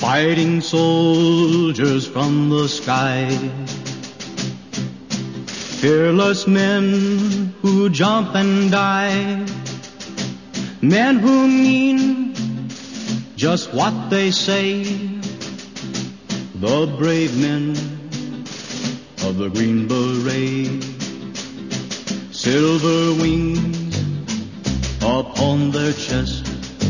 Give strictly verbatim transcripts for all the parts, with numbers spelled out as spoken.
fighting soldiers from the sky, fearless men who jump and die, men who mean just what they say, the brave men of the Green Beret, silver wings upon their chest.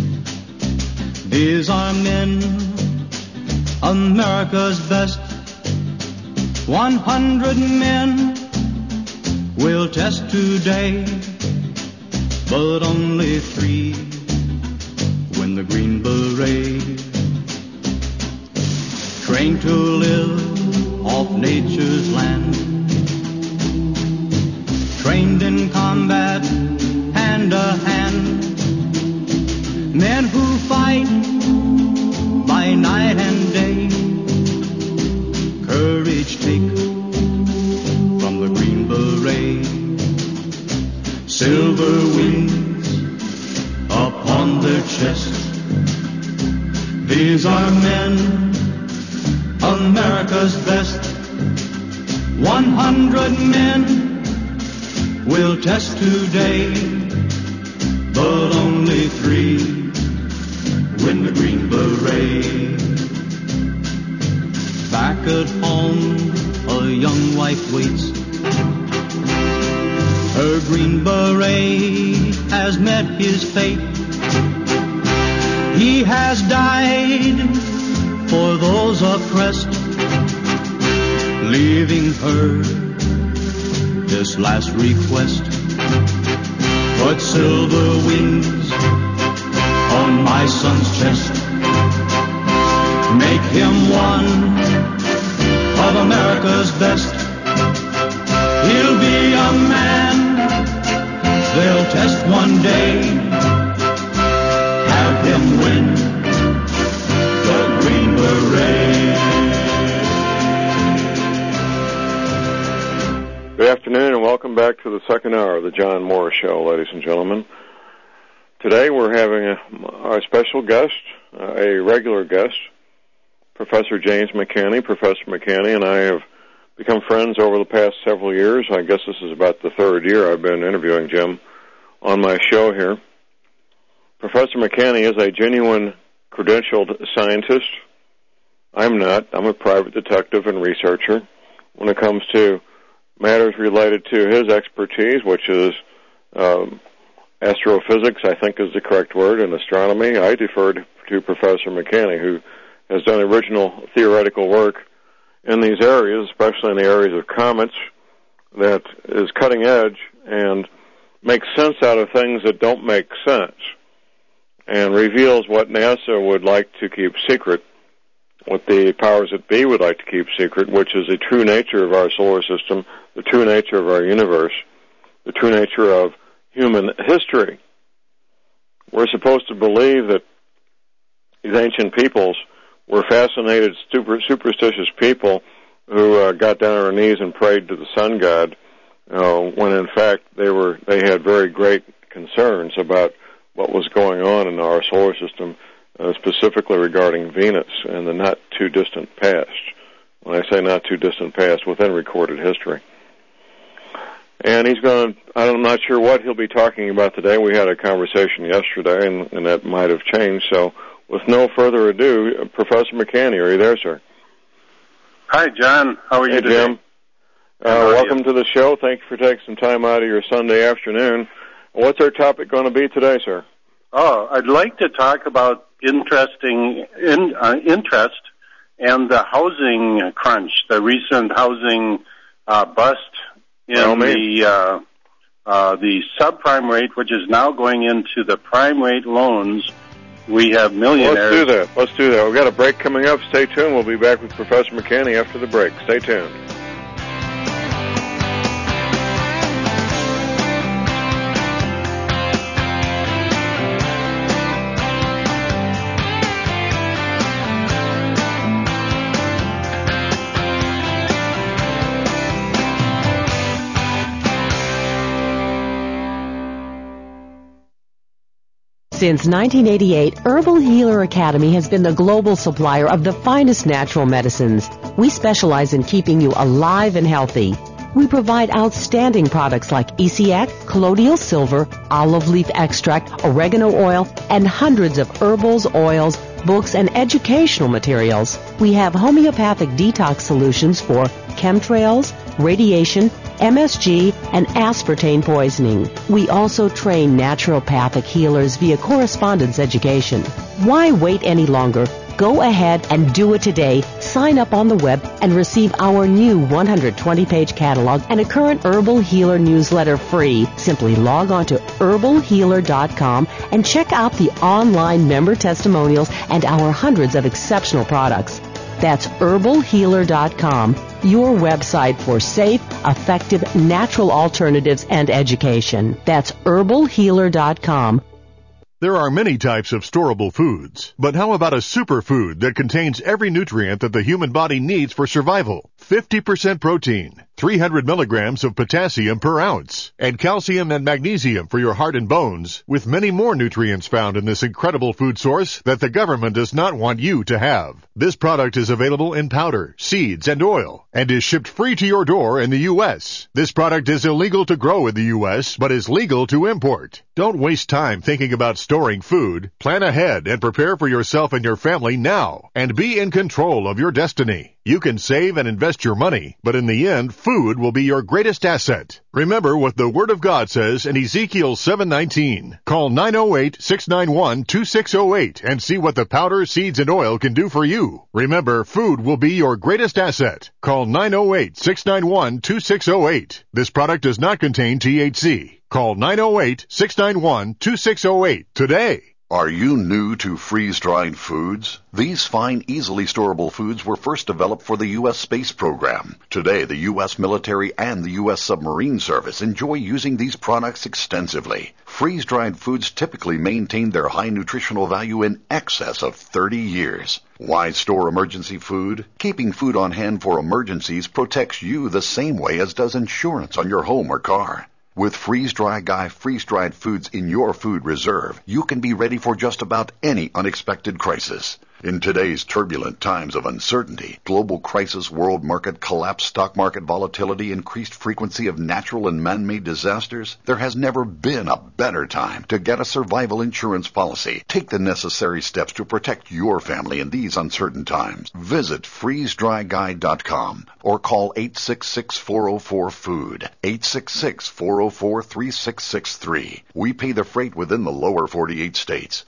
These are men, America's best. One hundred men will test today, but only three win the Green Beret. Trained to live off nature's land, trained in combat hand to hand, men who fight by night and day, courage take from the Green Beret, silver wings upon their chest. These are men, America's best. One hundred men will test today, but only three win the Green Beret. Back at home, a young wife waits. Her Green Beret has met his fate. He has died for those oppressed, leaving her this last request. Put silver wings on my son's chest. Make him one of America's best. He'll be a man they'll test one day. Have him win the Green Beret. Good afternoon and welcome back to the second hour of the John Morris Show, ladies and gentlemen. Today we're having a, our special guest, uh, a regular guest, Professor James McCanney. Professor McCanney and I have become friends over the past several years. I guess this is about the third year I've been interviewing Jim on my show here. Professor McCanney is a genuine credentialed scientist. I'm not. I'm a private detective and researcher. When it comes to matters related to his expertise, which is um, astrophysics, I think is the correct word, and astronomy, I defer to Professor McCanney, who has done original theoretical work in these areas, especially in the areas of comets, that is cutting edge and makes sense out of things that don't make sense, and reveals what NASA would like to keep secret, what the powers that be would like to keep secret, which is the true nature of our solar system, the true nature of our universe, the true nature of human history. We're supposed to believe that these ancient peoples were fascinated, super, superstitious people who uh, got down on their knees and prayed to the sun god, uh, when in fact they were they had very great concerns about what was going on in our solar system, uh, specifically regarding Venus in the not-too-distant past. When I say not-too-distant past, within recorded history. And he's going to, I'm not sure what he'll be talking about today. We had a conversation yesterday, and, and that might have changed. So with no further ado, Professor McCanney, are you there, sir? Hi, John. How are you hey, today? Jim. Uh, welcome you? to the show. Thank you for taking some time out of your Sunday afternoon. What's our topic going to be today, sir? Oh, I'd like to talk about interesting in, uh, interest and the housing crunch, the recent housing uh, bust in oh, the uh, uh, the subprime rate, which is now going into the prime rate loans. We have millionaires. Let's do that. Let's do that. We've got a break coming up. Stay tuned. We'll be back with Professor McCanney after the break. Stay tuned. Since nineteen eighty-eight, Herbal Healer Academy has been the global supplier of the finest natural medicines. We specialize in keeping you alive and healthy. We provide outstanding products like E C X, colloidal silver, olive leaf extract, oregano oil, and hundreds of herbals, oils, books, and educational materials. We have homeopathic detox solutions for chemtrails, radiation, M S G, and aspartame poisoning. We also train naturopathic healers via correspondence education. Why wait any longer? Go ahead and do it today. Sign up on the web and receive our new one hundred twenty page catalog and a current Herbal Healer newsletter free. Simply log on to herbal healer dot com and check out the online member testimonials and our hundreds of exceptional products. That's herbal healer dot com, your website for safe, effective, natural alternatives and education. That's herbal healer dot com. There are many types of storable foods, but how about a superfood that contains every nutrient that the human body needs for survival? fifty percent protein, three hundred milligrams of potassium per ounce, and calcium and magnesium for your heart and bones, with many more nutrients found in this incredible food source that the government does not want you to have. This product is available in powder, seeds, and oil, and is shipped free to your door in the U S. This product is illegal to grow in the U S, but is legal to import. Don't waste time thinking about storing food. Plan ahead and prepare for yourself and your family now, and be in control of your destiny. You can save and invest your money, but in the end, food will be your greatest asset. Remember what the Word of God says in Ezekiel seven nineteen. Call nine oh eight, six nine one, two six oh eight and see what the powder, seeds, and oil can do for you. Remember, food will be your greatest asset. Call nine oh eight, six nine one, two six oh eight. This product does not contain T H C. Call nine oh eight, six nine one, two six oh eight today. Are you new to freeze-dried foods? These fine, easily storable foods were first developed for the U S space program. Today, the U S military and the U S submarine service enjoy using these products extensively. Freeze-dried foods typically maintain their high nutritional value in excess of thirty years. Why store emergency food? Keeping food on hand for emergencies protects you the same way as does insurance on your home or car. With Freeze-Dry Guy freeze-dried foods in your food reserve, you can be ready for just about any unexpected crisis. In today's turbulent times of uncertainty, global crisis, world market collapse, stock market volatility, increased frequency of natural and man-made disasters, there has never been a better time to get a survival insurance policy. Take the necessary steps to protect your family in these uncertain times. Visit freeze dry guy dot com or call eight six six, four oh four, food, eight six six, four oh four, three six six three. We pay the freight within the lower forty-eight states.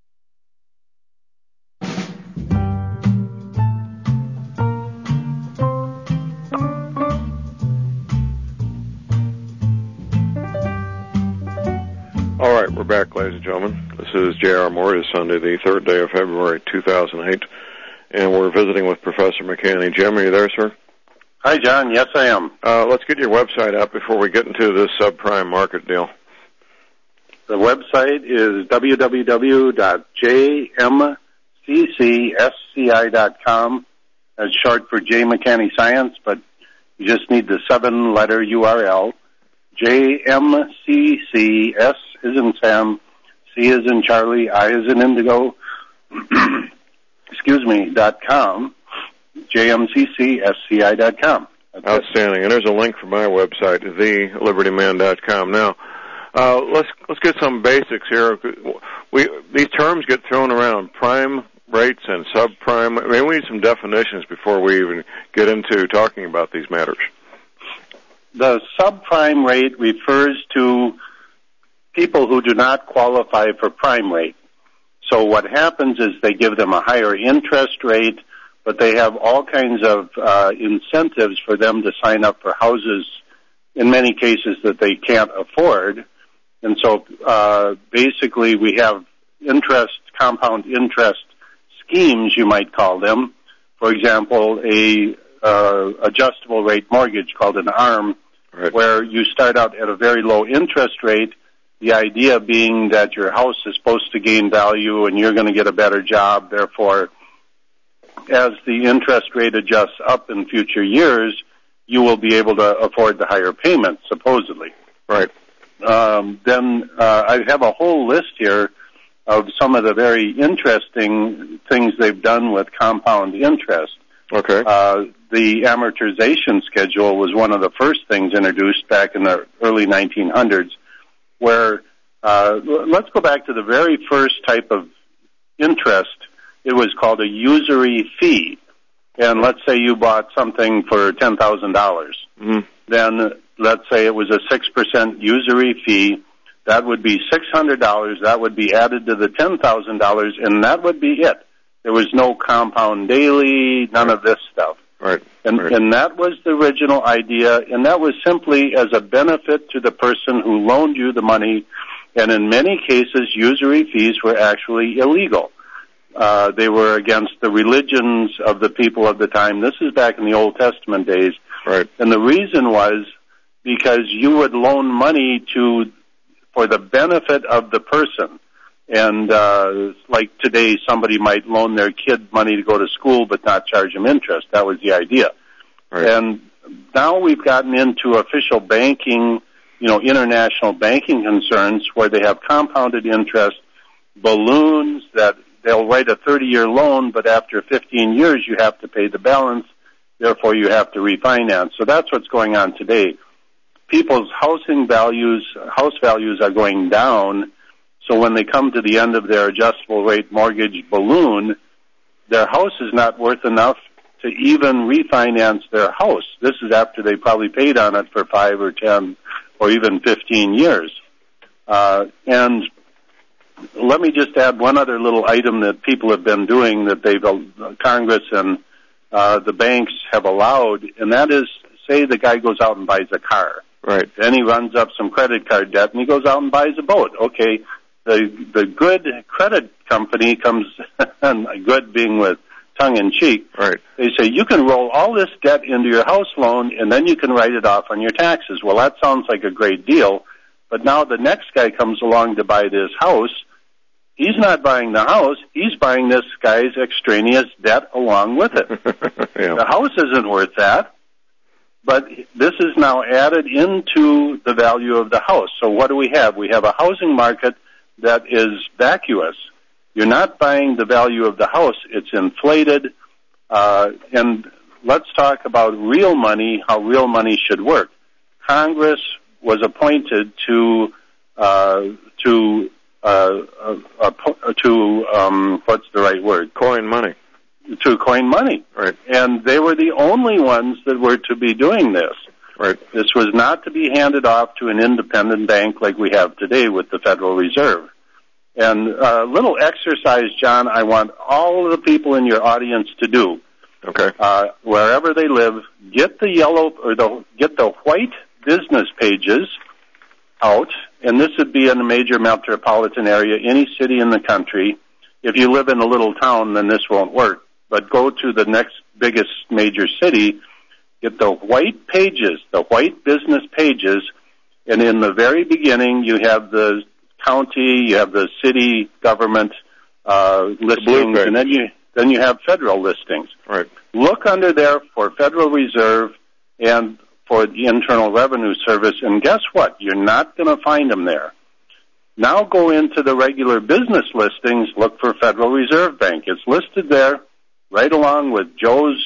All right, we're back, ladies and gentlemen. This is J R. Moore. It is Sunday, the third day of February, two thousand eight, and we're visiting with Professor McCanny. Jim, are you there, sir? Hi, John. Yes, I am. Uh, let's get your website up before we get into this subprime market deal. The website is w w w dot j m c c s c i dot com. That's short for J. McCanny Science, but you just need the seven-letter U R L. J M C C, S is in Sam, C is in Charlie, I is in Indigo, excuse me, dot com, J M C C S C I dot com. That's Outstanding. It. And there's a link for my website, the liberty man dot com. Now, uh, let's let's get some basics here. We these terms get thrown around, prime rates and subprime. I mean, we need some definitions before we even get into talking about these matters. The subprime rate refers to people who do not qualify for prime rate. So what happens is they give them a higher interest rate, but they have all kinds of uh, incentives for them to sign up for houses, in many cases, that they can't afford. And so uh, basically we have interest, compound interest schemes, you might call them. For example, a uh, adjustable rate mortgage called an A R M, right, where you start out at a very low interest rate, the idea being that your house is supposed to gain value and you're going to get a better job. Therefore, as the interest rate adjusts up in future years, you will be able to afford the higher payments, supposedly. Right. Um, then uh, I have a whole list here of some of the very interesting things they've done with compound interest. Okay. Uh, the amortization schedule was one of the first things introduced back in the early nineteen hundreds, where uh, let's go back to the very first type of interest. It was called a usury fee. And let's say you bought something for ten thousand dollars. Mm-hmm. Then let's say it was a six percent usury fee. That would be six hundred dollars. That would be added to the ten thousand dollars, and that would be it. There was no compound daily, none right. of this stuff. Right. And, right. and that was the original idea, and that was simply as a benefit to the person who loaned you the money, and in many cases, usury fees were actually illegal. Uh, they were against the religions of the people of the time. This is back in the Old Testament days. Right. And the reason was because you would loan money to, for the benefit of the person. And, uh, like today, somebody might loan their kid money to go to school but not charge them interest. That was the idea. Right. And now we've gotten into official banking, you know, international banking concerns where they have compounded interest, balloons that they'll write a thirty-year loan, but after fifteen years you have to pay the balance, therefore you have to refinance. So that's what's going on today. People's housing values, house values are going down, so when they come to the end of their adjustable rate mortgage balloon, their house is not worth enough to even refinance their house. This is after they probably paid on it for five or ten or even fifteen years. Uh, and let me just add one other little item that people have been doing that they've, uh, Congress and uh, the banks have allowed, and that is, say the guy goes out and buys a car. Right. Then he runs up some credit card debt, and he goes out and buys a boat. Okay, the the good credit company comes, good being with tongue-in-cheek, right. They say, you can roll all this debt into your house loan, and then you can write it off on your taxes. Well, that sounds like a great deal, but now the next guy comes along to buy this house. He's not buying the house. He's buying this guy's extraneous debt along with it. Yeah. The house isn't worth that, but this is now added into the value of the house. So what do we have? We have a housing market that is vacuous. You're not buying the value of the house. It's inflated. Uh, and let's talk about real money, how real money should work. Congress was appointed to uh, to Uh, uh, uh, to, um, what's the right word? Coin money. To coin money. Right. And they were the only ones that were to be doing this. Right. This was not to be handed off to an independent bank like we have today with the Federal Reserve. And a little exercise, John, I want all of the people in your audience to do. Okay. Uh, wherever they live, get the yellow, or the, get the white business pages out, and this would be in a major metropolitan area, any city in the country. If you live in a little town, then this won't work. But go to the next biggest major city, get the white pages, the white business pages, and in the very beginning you have the county, you have the city government uh, listings, and then you then you have federal listings. Right. Look under there for Federal Reserve and for the Internal Revenue Service, and guess what? You're not going to find them there. Now go into the regular business listings, look for Federal Reserve Bank. It's listed there right along with Joe's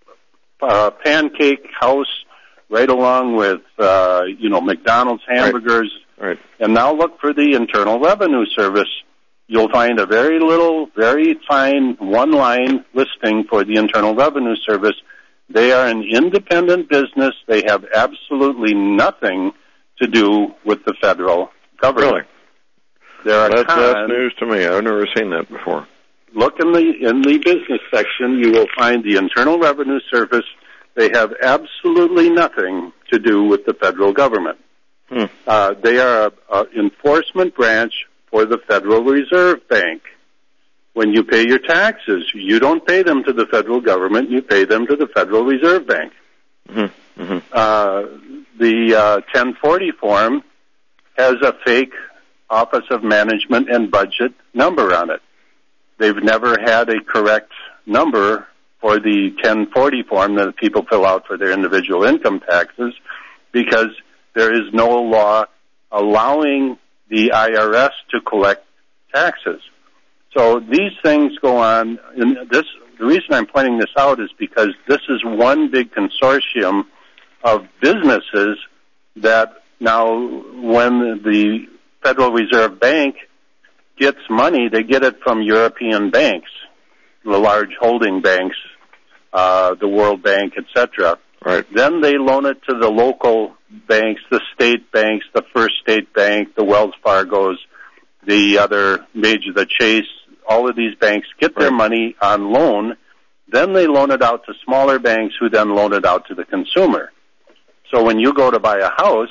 uh, Pancake House, right along with, uh, you know, McDonald's hamburgers. Right. Right. And now look for the Internal Revenue Service. You'll find a very little, very fine one-line listing for the Internal Revenue Service. They are an independent business. They have absolutely nothing to do with the federal government. Really? They're a that's, con. that's news to me. I've never seen that before. Look in the in the business section. You will find the Internal Revenue Service. They have absolutely nothing to do with the federal government. Hmm. Uh, they are an enforcement branch for the Federal Reserve Bank. When you pay your taxes, you don't pay them to the federal government, you pay them to the Federal Reserve Bank. Mm-hmm. Mm-hmm. Uh, the uh, ten forty form has a fake Office of Management and Budget number on it. They've never had a correct number for the ten forty form that people fill out for their individual income taxes because there is no law allowing the I R S to collect taxes. So these things go on. And this, the reason I'm pointing this out is because this is one big consortium of businesses that now, when the Federal Reserve Bank gets money, they get it from European banks, the large holding banks, uh, the World Bank, et cetera. Right. Then they loan it to the local banks, the state banks, the First State Bank, the Wells Fargos, the other major, the Chase. All of these banks get their Right. money on loan. Then they loan it out to smaller banks who then loan it out to the consumer. So when you go to buy a house,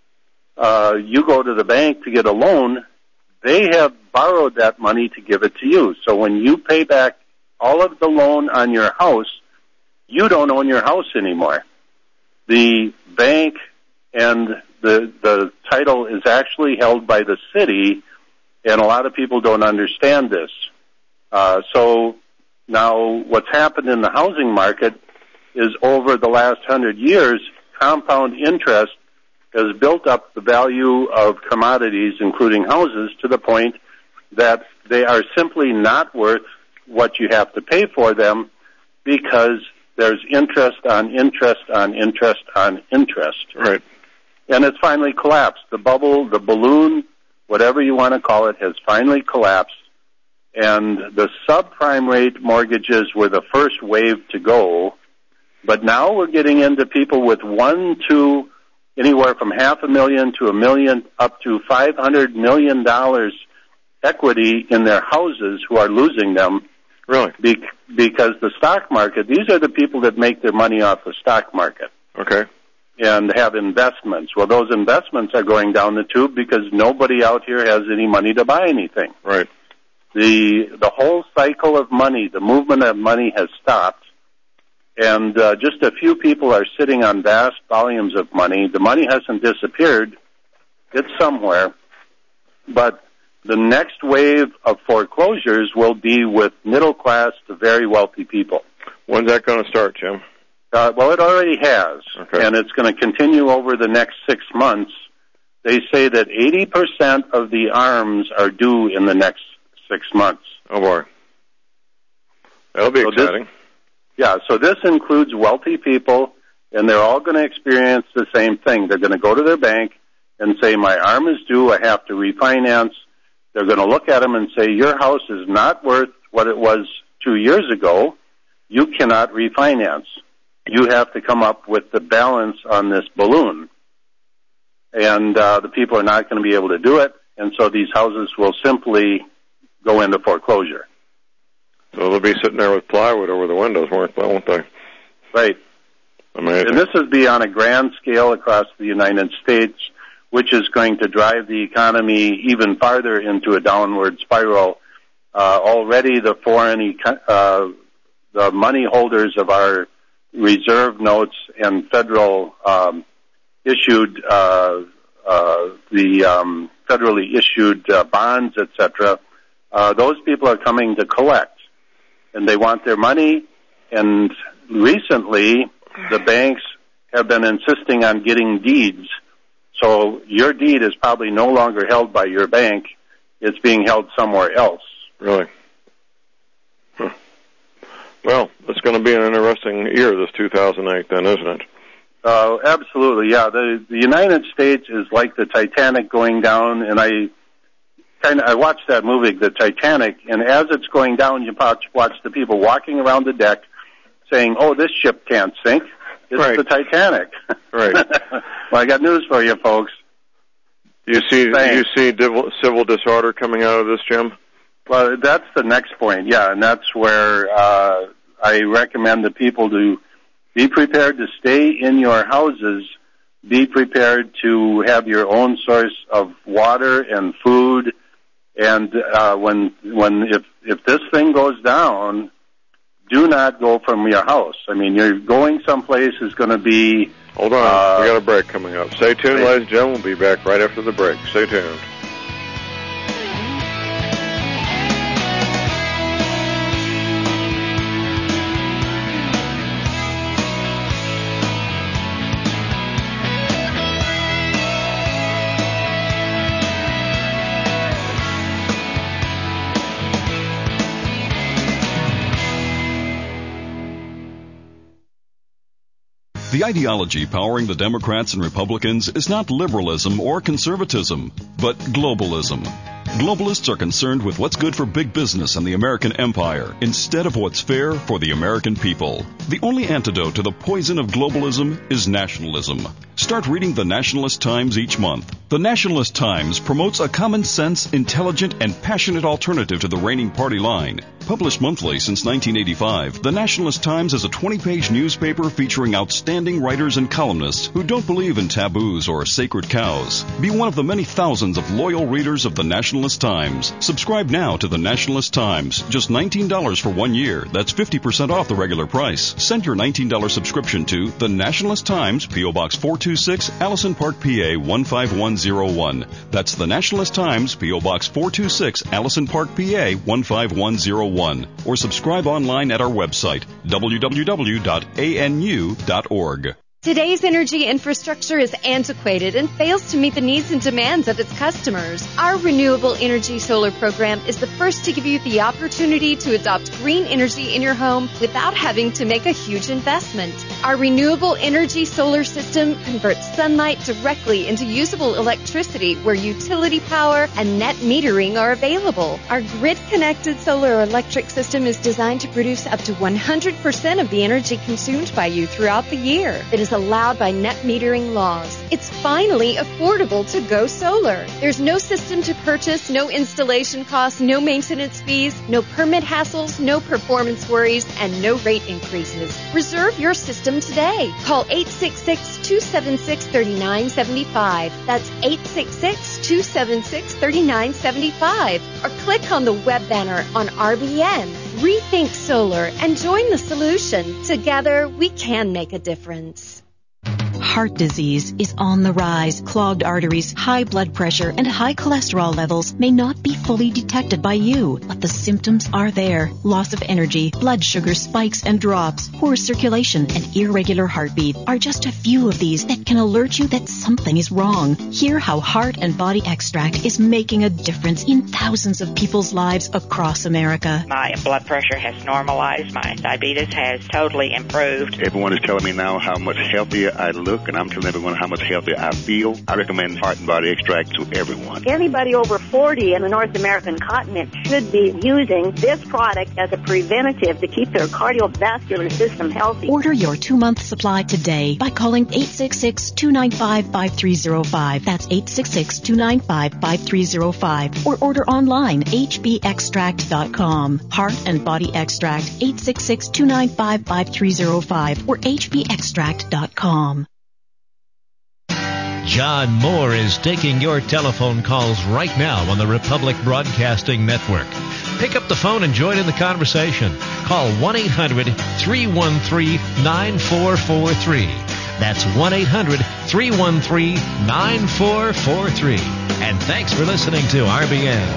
uh, you go to the bank to get a loan. They have borrowed that money to give it to you. So when you pay back all of the loan on your house, you don't own your house anymore. The bank and the the title is actually held by the city, and a lot of people don't understand this. Uh, so now what's happened in the housing market is over the last hundred years, compound interest has built up the value of commodities, including houses, to the point that they are simply not worth what you have to pay for them because there's interest on interest on interest on interest. Right. And it's finally collapsed. The bubble, the balloon, whatever you want to call it, has finally collapsed. And the subprime rate mortgages were the first wave to go. But now we're getting into people with one, two, anywhere from half a million to a million, up to five hundred million dollars equity in their houses who are losing them. Really? Be- because the stock market, these are the people that make their money off the stock market Okay. and have investments. Well, those investments are going down the tube because nobody out here has any money to buy anything. Right. The the whole cycle of money, the movement of money has stopped, and uh, just a few people are sitting on vast volumes of money. The money hasn't disappeared. It's somewhere. But the next wave of foreclosures will be with middle class to very wealthy people. When's that going to start, Jim? Uh, well, it already has, Okay. and it's going to continue over the next six months. They say that eighty percent of the ARMs are due in the next six months. Oh, boy. That'll be So this- exciting. Yeah, so this includes wealthy people, and they're all going to experience the same thing. They're going to go to their bank and say, my ARM is due, I have to refinance. They're going to look at them and say, your house is not worth what it was two years ago. You cannot refinance. You have to come up with the balance on this balloon. And uh, the people are not going to be able to do it, and so these houses will simply go into foreclosure. So they'll be sitting there with plywood over the windows, won't they? Right. Amazing. And this would be on a grand scale across the United States, which is going to drive the economy even farther into a downward spiral. Uh, already the foreign, eco- uh, the money holders of our reserve notes and federal um, issued, uh, uh, the um, federally issued uh, bonds, et cetera, uh, those people are coming to collect. And they want their money, and recently the banks have been insisting on getting deeds. So your deed is probably no longer held by your bank. It's being held somewhere else. Really? Huh. Well, it's going to be an interesting year, this two thousand eight, then, isn't it? Uh, absolutely, yeah. The, the United States is like the Titanic going down, and I kind of I watched that movie, The Titanic, and as it's going down, you watch, watch the people walking around the deck saying, "Oh, this ship can't sink. It's Right. the Titanic." Right. Well, I got news for you, folks. You see, Thanks. you see div- civil disorder coming out of this, Jim? Well, that's the next point, yeah, and that's where uh, I recommend the people to be prepared to stay in your houses, be prepared to have your own source of water and food, and uh, when when if if this thing goes down, do not go from your house. I mean, you're going someplace is going to be. Hold on, Uh, we got a break coming up. Stay tuned, ladies and gentlemen. We'll be back right after the break. Stay tuned. The ideology powering the Democrats and Republicans is not liberalism or conservatism, but globalism. Globalists are concerned with what's good for big business and the American empire instead of what's fair for the American people. The only antidote to the poison of globalism is nationalism. Start reading the Nationalist Times each month. The Nationalist Times promotes a common sense, intelligent, and passionate alternative to the reigning party line. Published monthly since nineteen eighty-five, the Nationalist Times is a twenty-page newspaper featuring outstanding writers and columnists who don't believe in taboos or sacred cows. Be one of the many thousands of loyal readers of the Nationalist Times. Subscribe now to the Nationalist Times. Just nineteen dollars for one year. That's fifty percent off the regular price. Send your nineteen dollars subscription to the Nationalist Times, P O. Box four two six, Allison Park, P A one five one zero one. That's the Nationalist Times, P O. Box four two six, Allison Park, P A one five one zero one. Or subscribe online at our website, w w w dot a n u dot org. Today's energy infrastructure is antiquated and fails to meet the needs and demands of its customers. Our Renewable Energy Solar Program is the first to give you the opportunity to adopt green energy in your home without having to make a huge investment. Our Renewable Energy Solar System converts sunlight directly into usable electricity where utility power and net metering are available. Our grid-connected solar electric system is designed to produce up to one hundred percent of the energy consumed by you throughout the year. It is allowed by net metering laws. It's finally affordable to go solar. There's no system to purchase, no installation costs, no maintenance fees, no permit hassles, no performance worries, and no rate increases. Reserve your system today. Call eight six six, two seven six, three nine seven five. That's eight six six, two seven six, three nine seven five. Or click on the web banner on R B N. Rethink solar and join the solution. Together, we can make a difference. Heart disease is on the rise. Clogged arteries, high blood pressure, and high cholesterol levels may not be fully detected by you, but the symptoms are there. Loss of energy, blood sugar spikes and drops, poor circulation, and irregular heartbeat are just a few of these that can alert you that something is wrong. Hear how Heart and Body Extract is making a difference in thousands of people's lives across America. My blood pressure has normalized. My diabetes has totally improved. Everyone is telling me now how much healthier I look, and I'm telling everyone how much healthier I feel. I recommend Heart and Body Extract to everyone. Anybody over forty in the North American continent should be using this product as a preventative to keep their cardiovascular system healthy. Order your two-month supply today by calling eight six six, two nine five, five three zero five. That's eight six six, two nine five, five three zero five. Or order online, h b extract dot com. Heart and Body Extract, eight six six, two nine five, five three zero five or h b extract dot com. John Moore is taking your telephone calls right now on the Republic Broadcasting Network. Pick up the phone and join in the conversation. Call one eight hundred, three one three, nine four four three. That's one eight hundred, three one three, nine four four three. And thanks for listening to R B N.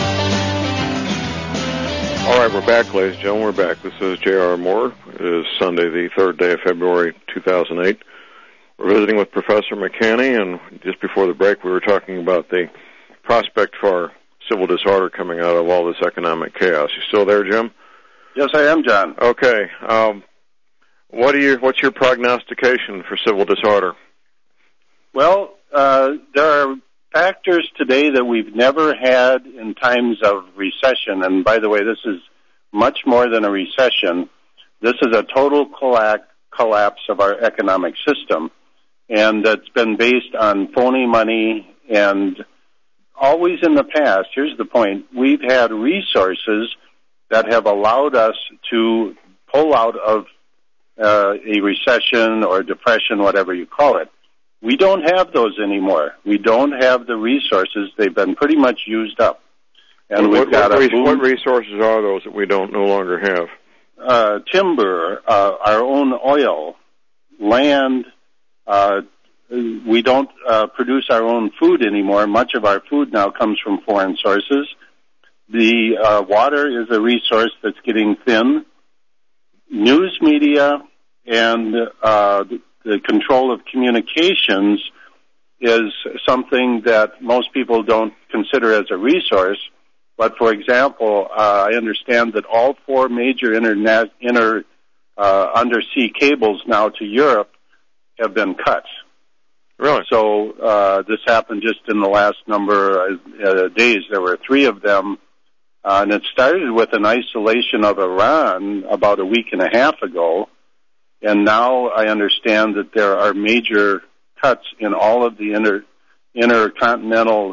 All right, we're back, ladies and gentlemen. We're back. This is J R. Moore. It is Sunday, the third day of February, two thousand eight. We're visiting with Professor McCanney, and just before the break, we were talking about the prospect for civil disorder coming out of all this economic chaos. You still there, Jim? Yes, I am, John. Okay. Um, what are your, what's your prognostication for civil disorder? Well, uh, there are factors today that we've never had in times of recession, and by the way, this is much more than a recession. This is a total colla- collapse of our economic system. And it's been based on phony money, and always in the past, here's the point, we've had resources that have allowed us to pull out of uh, a recession or depression, whatever you call it. We don't have those anymore. We don't have the resources. They've been pretty much used up. And what, we've got what, a boom. What resources are those that we don't no longer have? Uh, timber, uh, our own oil, land. Uh, we don't uh, produce our own food anymore. Much of our food now comes from foreign sources. The uh, water is a resource that's getting thin. News media and uh, the, the control of communications is something that most people don't consider as a resource. But, for example, uh, I understand that all four major internet, inter uh, undersea cables now to Europe have been cut. Really? So uh, this happened just in the last number of uh, days. There were three of them, uh, and it started with an isolation of Iran about a week and a half ago, and now I understand that there are major cuts in all of the inter, intercontinental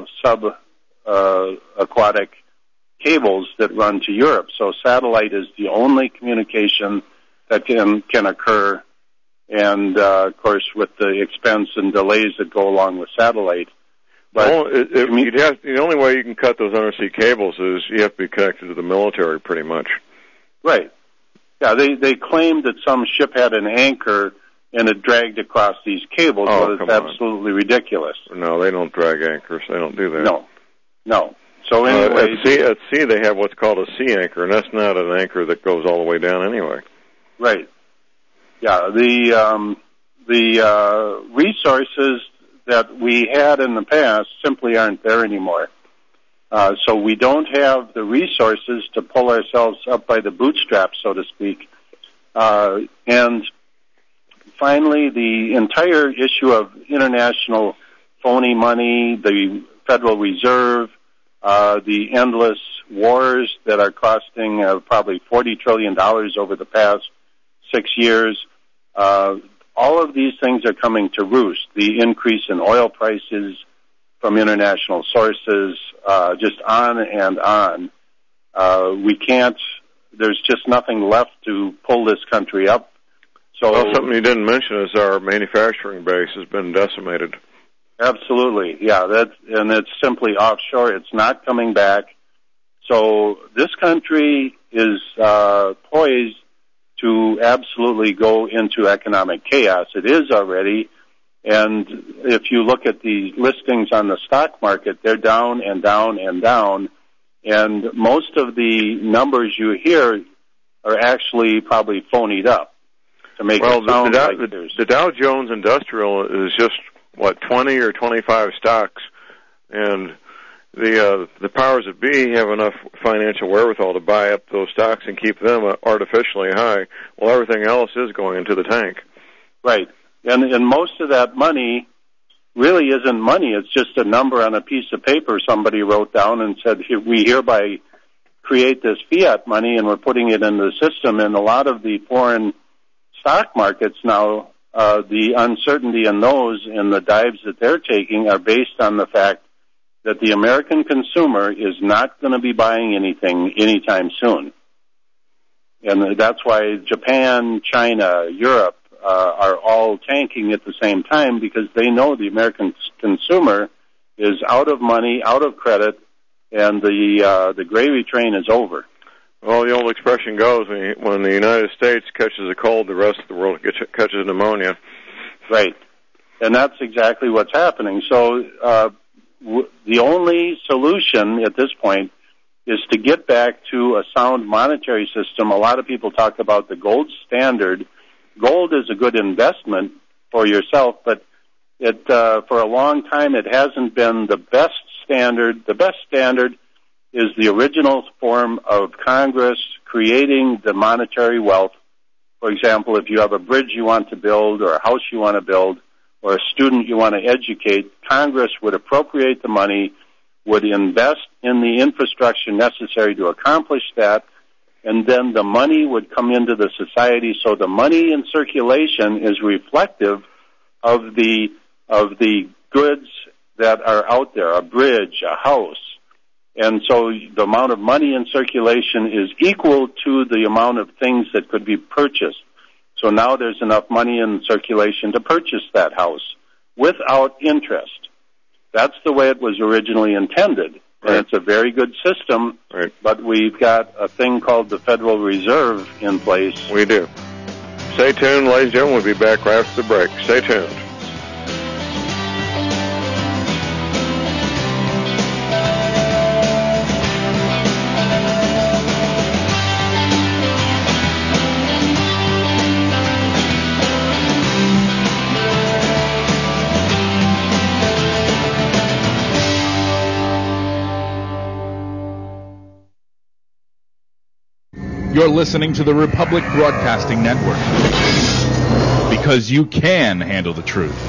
sub-aquatic uh, cables that run to Europe. So satellite is the only communication that can, can occur. And, uh, of course, with the expense and delays that go along with satellite. But well, it, it, you'd have, the only way you can cut those undersea cables is you have to be connected to the military, pretty much. Right. Yeah, they, they claimed that some ship had an anchor and it dragged across these cables, oh, but it's absolutely on. ridiculous. No, they don't drag anchors. They don't do that. No. No. So anyway... Uh, at, sea, at sea, they have what's called a sea anchor, and that's not an anchor that goes all the way down anyway. Right. Yeah, the um, the uh, resources that we had in the past simply aren't there anymore. Uh, so we don't have the resources to pull ourselves up by the bootstraps, so to speak. Uh, and finally, the entire issue of international phony money, the Federal Reserve, uh, the endless wars that are costing uh, probably forty trillion dollars over the past six years. Uh, all of these things are coming to roost. The increase in oil prices from international sources, uh, just on and on. Uh, we can't, there's just nothing left to pull this country up. So, well, something you didn't mention is our manufacturing base has been decimated. Absolutely, yeah, that, and it's simply offshore. It's not coming back. So this country is uh, poised to absolutely go into economic chaos. It is already, and if you look at the listings on the stock market, they're down and down and down, and most of the numbers you hear are actually probably phonied up to make well, it sound the, the, like the, there's... the Dow Jones Industrial is just, what, twenty or twenty-five stocks, and the uh, the powers that be have enough financial wherewithal to buy up those stocks and keep them artificially high, while everything else is going into the tank. Right. And, and most of that money really isn't money. It's just a number on a piece of paper somebody wrote down and said, we hereby create this fiat money and we're putting it in the system. And a lot of the foreign stock markets now, uh, the uncertainty in those and the dives that they're taking are based on the fact that the American consumer is not going to be buying anything anytime soon. And that's why Japan, China, Europe uh, are all tanking at the same time, because they know the American consumer is out of money, out of credit, and the uh, the gravy train is over. Well, the old expression goes, when the United States catches a cold, the rest of the world catches pneumonia. Right. And that's exactly what's happening. So uh, w- the only solution at this point is to get back to a sound monetary system. A lot of people talk about the gold standard. Gold is a good investment for yourself, but it uh, for a long time it hasn't been the best standard. The best standard is the original form of Congress creating the monetary wealth. For example, if you have a bridge you want to build, or a house you want to build, or a student you want to educate, Congress would appropriate the money, would invest in the infrastructure necessary to accomplish that, and then the money would come into the society. So the money in circulation is reflective of the of the goods that are out there, a bridge, a house. And so the amount of money in circulation is equal to the amount of things that could be purchased. So now there's enough money in circulation to purchase that house without interest. That's the way it was originally intended. And right. It's a very good system, right. But we've got a thing called the Federal Reserve in place. We do. Stay tuned, ladies and gentlemen. We'll be back right after the break. Stay tuned. You're listening to the Republic Broadcasting Network. because you can handle the truth.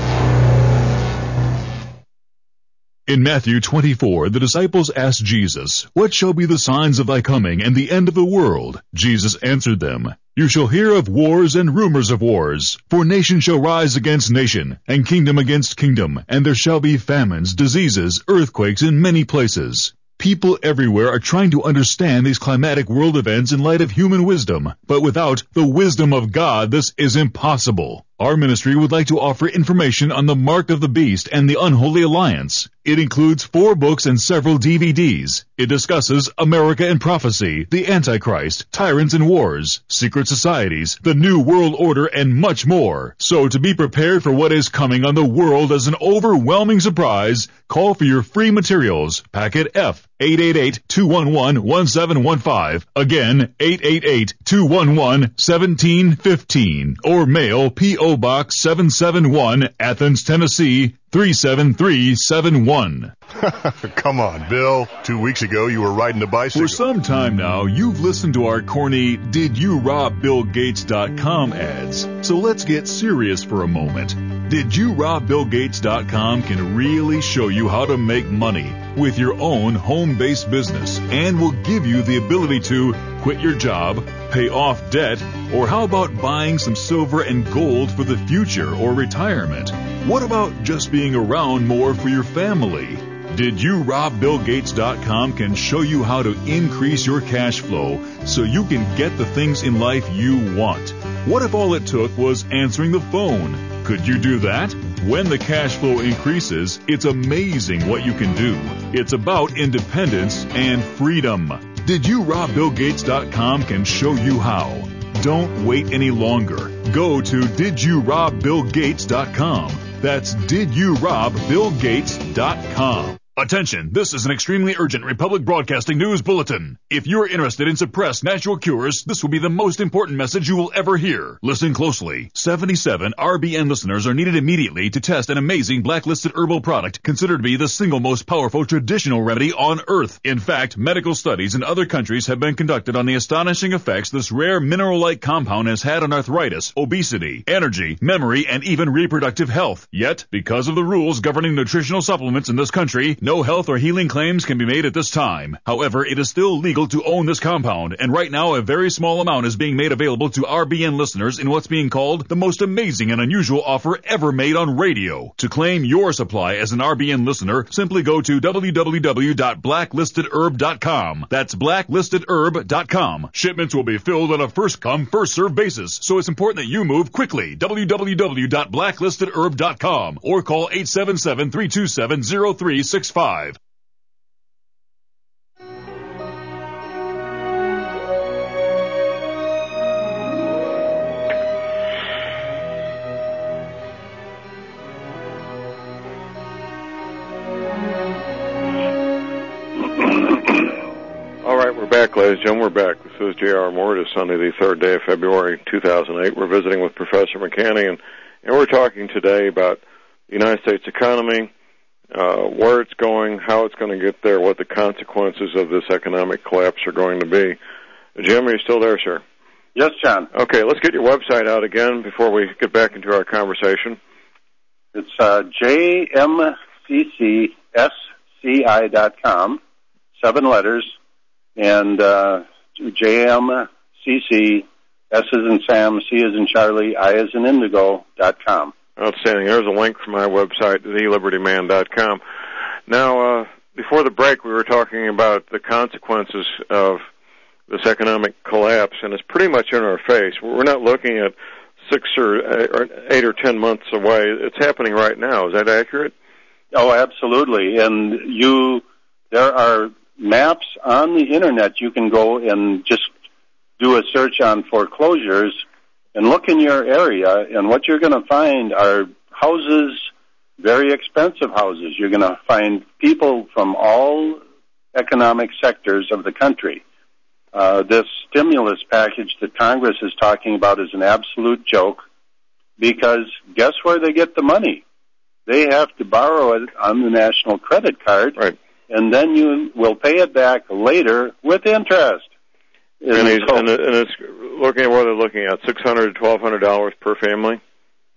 In Matthew twenty-four, the disciples asked Jesus, "What shall be the signs of thy coming and the end of the world?" Jesus answered them, "You shall hear of wars and rumors of wars. For nation shall rise against nation, and kingdom against kingdom, and there shall be famines, diseases, earthquakes in many places." People everywhere are trying to understand these climatic world events in light of human wisdom, but without the wisdom of God, this is impossible. Our ministry would like to offer information on the Mark of the Beast and the Unholy Alliance. It includes four books and several D V Ds. It discusses America and prophecy, the Antichrist, tyrants and wars, secret societies, the New World Order, and much more. So to be prepared for what is coming on the world as an overwhelming surprise, call for your free materials. Packet F, eight eight eight, two one one, one seven one five. Again, eight eight eight, two one one, one seven one five. Or mail P O Box seven seven one, Athens, Tennessee, three seven three seven one. Come on, Bill. Two weeks ago, you were riding a bicycle. For some time now, you've listened to our corny Did You Rob Bill Gates dot com ads. So let's get serious for a moment. Did You Rob Bill Gates dot com can really show you how to make money with your own home-based business and will give you the ability to quit your job, pay off debt, or how about buying some silver and gold for the future or retirement? What about just being around more for your family? Did You Rob Bill Gates dot com can show you how to increase your cash flow so you can get the things in life you want. What if all it took was answering the phone? Could you do that? When the cash flow increases, it's amazing what you can do. It's about independence and freedom. Did You Rob Bill Gates dot com can show you how. Don't wait any longer. Go to Did You Rob Bill Gates dot com. That's Did You Rob Bill Gates dot com. Attention, this is an extremely urgent Republic Broadcasting News Bulletin. If you're interested in suppressed natural cures, this will be the most important message you will ever hear. Listen closely. seventy-seven R B N listeners are needed immediately to test an amazing blacklisted herbal product considered to be the single most powerful traditional remedy on Earth. In fact, medical studies in other countries have been conducted on the astonishing effects this rare mineral-like compound has had on arthritis, obesity, energy, memory, and even reproductive health. Yet, because of the rules governing nutritional supplements in this country, no health or healing claims can be made at this time. However, it is still legal to own this compound, and right now a very small amount is being made available to R B N listeners in what's being called the most amazing and unusual offer ever made on radio. To claim your supply as an R B N listener, simply go to w w w dot blacklisted herb dot com. That's blacklisted herb dot com. Shipments will be filled on a first-come, first-served basis, so it's important that you move quickly. w w w dot blacklisted herb dot com or call eight seven seven, three two seven, zero three six five. Five. All right, we're back, ladies and gentlemen. We're back. This is J R. Moore. It is Sunday, the third day of February, two thousand eight. We're visiting with Professor McCanny, and, and we're talking today about the United States economy, Uh, where it's going, how it's going to get there, what the consequences of this economic collapse are going to be. Jim, are you still there, sir? Yes, John. Okay, let's get your website out again before we get back into our conversation. It's uh, J M C C S C I dot com, seven letters, and uh, J M C C, S as in Sam, C as in Charlie, I as in Indigo, dot com. Outstanding. There's a link from my website, the liberty man dot com. Now, uh, before the break, we were talking about the consequences of this economic collapse, and it's pretty much in our face. We're not looking at six or eight or ten months away. It's happening right now. Is that accurate? Oh, absolutely. And you, there are maps on the Internet. You can go and just do a search on foreclosures and look in your area, and what you're going to find are houses, very expensive houses. You're going to find people from all economic sectors of the country. Uh, this stimulus package that Congress is talking about is an absolute joke because guess where they get the money? They have to borrow it on the national credit card, right, and then you will pay it back later with interest. And, he's, and, and it's looking at what they're looking at, six hundred dollars to twelve hundred dollars per family?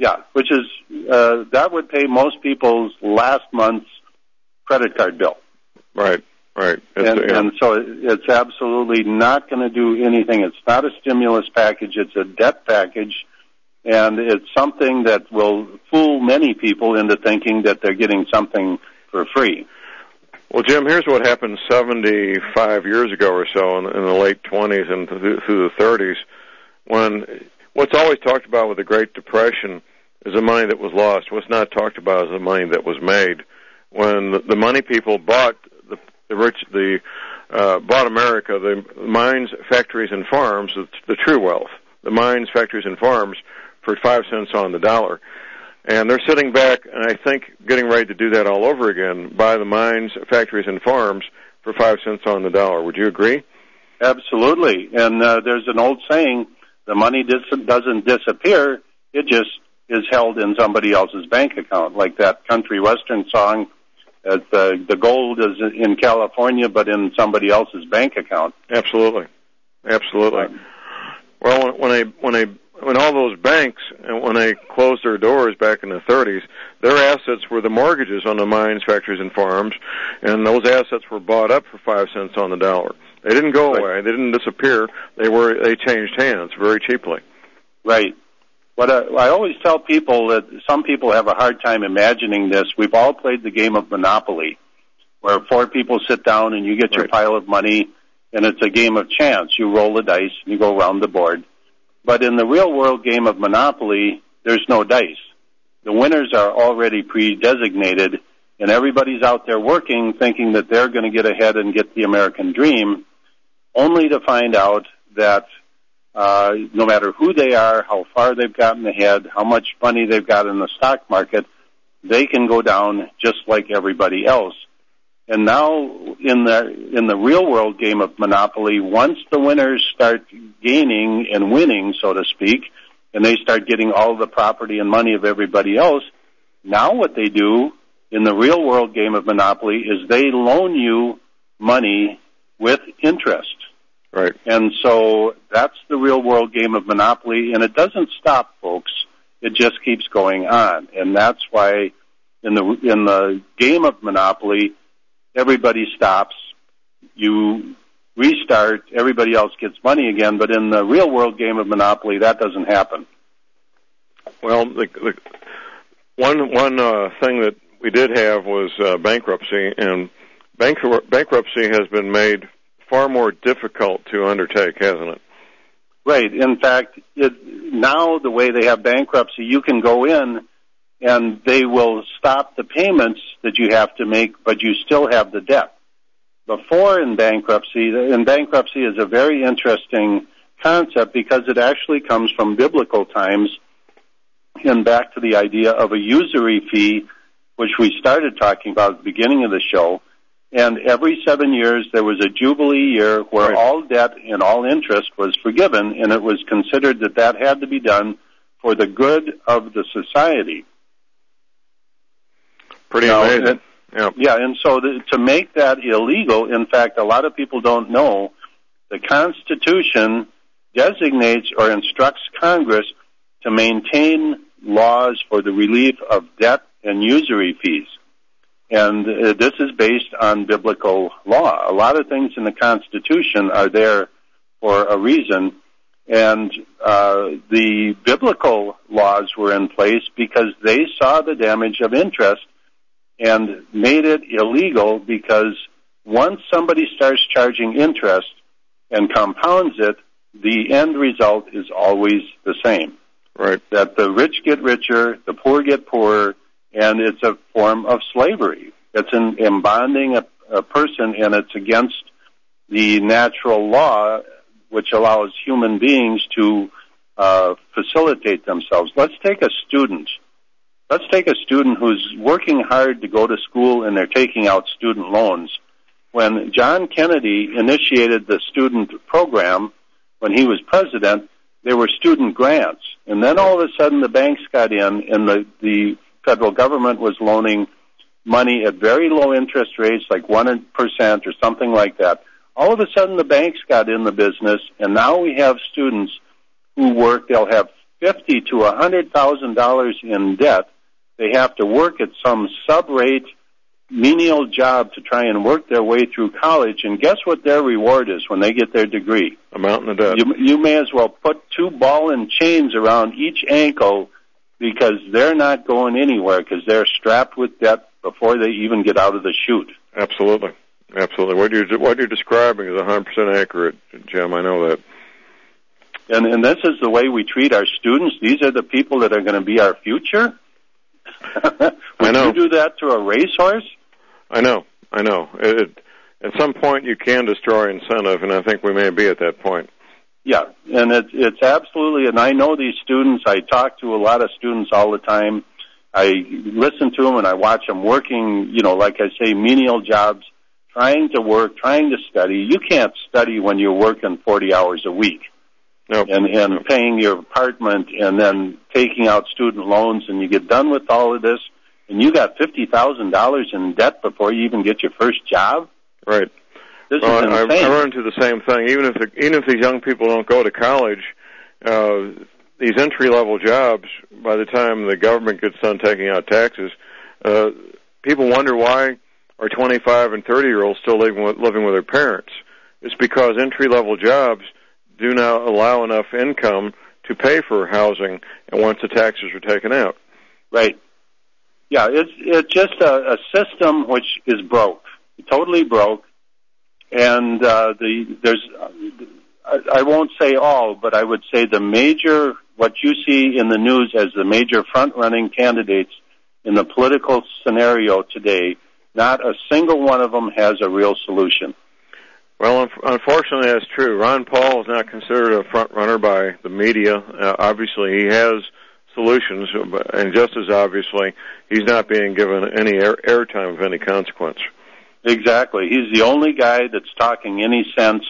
Yeah, which is, uh, that would pay most people's last month's credit card bill. Right, right. It's, And, yeah. and so it's absolutely not going to do anything. It's not a stimulus package. It's a debt package. And it's something that will fool many people into thinking that they're getting something for free. Well, Jim, here's what happened seventy-five years ago or so in, in the late twenties and through, through the thirties, when what's always talked about with the Great Depression is the money that was lost. What's not talked about is the money that was made. When the, the money people bought the, the rich, the uh, bought America, the mines, factories, and farms, the, the true wealth, the mines, factories, and farms, for five cents on the dollar. And they're sitting back, and I think getting ready to do that all over again, buy the mines, factories, and farms for five cents on the dollar. Would you agree? Absolutely. And uh, there's an old saying, the money dis- doesn't disappear, it just is held in somebody else's bank account, like that country western song, that uh, the gold is in California but in somebody else's bank account. Absolutely. Absolutely. Um, well, when I, when I When all those banks, when they closed their doors back in the thirties, their assets were the mortgages on the mines, factories, and farms, and those assets were bought up for five cents on the dollar. They didn't go away. They didn't disappear. They were they changed hands very cheaply. Right. What I, I always tell people that some people have a hard time imagining this. We've all played the game of Monopoly, where four people sit down and you get your right. pile of money, and it's a game of chance. You roll the dice and you go around the board. But in the real-world game of Monopoly, there's no dice. The winners are already pre-designated, and everybody's out there working, thinking that they're going to get ahead and get the American dream, only to find out that uh, no matter who they are, how far they've gotten ahead, how much money they've got in the stock market, they can go down just like everybody else. And now, in the in the real-world game of Monopoly, once the winners start gaining and winning, so to speak, and they start getting all the property and money of everybody else, now what they do in the real-world game of Monopoly is they loan you money with interest. Right. And so that's the real-world game of Monopoly, and it doesn't stop, folks. It just keeps going on. And that's why in the in the game of Monopoly, everybody stops, you restart, everybody else gets money again, but in the real-world game of Monopoly, that doesn't happen. Well, the, the one one uh, thing that we did have was uh, bankruptcy, and bank- bankruptcy has been made far more difficult to undertake, hasn't it? Right. In fact, it, now the way they have bankruptcy, you can go in and they will stop the payments that you have to make, but you still have the debt. Before in bankruptcy, and bankruptcy is a very interesting concept because it actually comes from biblical times and back to the idea of a usury fee, which we started talking about at the beginning of the show. And every seven years there was a jubilee year where right. all debt and all interest was forgiven, and it was considered that that had to be done for the good of the society. Pretty now, amazing. And, yeah. yeah, and so the, to make that illegal, in fact, a lot of people don't know, the Constitution designates or instructs Congress to maintain laws for the relief of debt and usury fees. And uh, this is based on biblical law. A lot of things in the Constitution are there for a reason, and uh, the biblical laws were in place because they saw the damage of interest and made it illegal, because once somebody starts charging interest and compounds it, the end result is always the same. Right. That the rich get richer, the poor get poorer, and it's a form of slavery. It's an embonding a, a person, and it's against the natural law, which allows human beings to uh, facilitate themselves. Let's take a student. Let's take a student who's working hard to go to school, and they're taking out student loans. When John Kennedy initiated the student program, when he was president, there were student grants. And then all of a sudden the banks got in, and the, the federal government was loaning money at very low interest rates, like one percent or something like that. All of a sudden the banks got in the business, and now we have students who work. They'll have fifty to a hundred thousand dollars in debt. They have to work at some sub-rate menial job to try and work their way through college, and guess what their reward is when they get their degree? A mountain of debt. You, you may as well put two ball and chains around each ankle, because they're not going anywhere because they're strapped with debt before they even get out of the chute. Absolutely. Absolutely. What you're, what you're describing is one hundred percent accurate, Jim. I know that. And, and this is the way we treat our students. These are the people that are going to be our future. Would I know. you do that to a racehorse? I know. I know. It, at some point, you can destroy incentive, and I think we may be at that point. Yeah, and it, it's absolutely, and I know these students. I talk to a lot of students all the time. I listen to them, and I watch them working, you know, like I say, menial jobs, trying to work, trying to study. You can't study when you're working forty hours a week. Nope. And, and nope. paying your apartment and then taking out student loans, and you get done with all of this, and you got fifty thousand dollars in debt before you even get your first job? Right. This well, is I, insane. I run into the same thing. Even if the, even if these young people don't go to college, uh, these entry-level jobs, by the time the government gets done taking out taxes, uh, people wonder why are twenty-five and thirty-year-olds still living with, living with their parents. It's because entry-level jobs do not allow enough income to pay for housing, and once the taxes are taken out. Right. Yeah, it's it's just a, a system which is broke, totally broke, and uh, the there's I, I won't say all, but I would say the major what you see in the news as the major front-running candidates in the political scenario today, not a single one of them has a real solution. Well, unfortunately, that's true. Ron Paul is not considered a front runner by the media. Uh, obviously, he has solutions, and just as obviously, he's not being given any air airtime of any consequence. Exactly. He's the only guy that's talking any sense,